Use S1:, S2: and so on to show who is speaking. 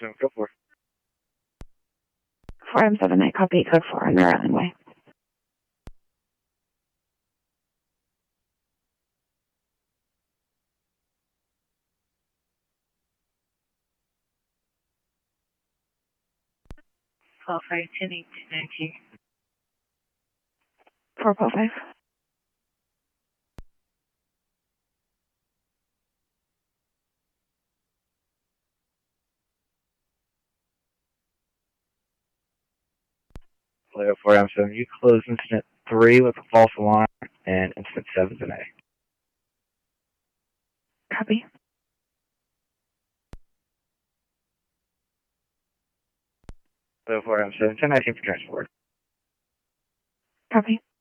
S1: 7, go for it.
S2: 4M78, copy, code 4 on Merrill Island Way.
S3: Call 510 892.
S2: 405.
S1: Flair 4M7, you close incident 3 with a false alarm, and incident 7 is an A.
S2: Copy.
S1: Flair 4M7, 1019 for transport.
S2: Copy.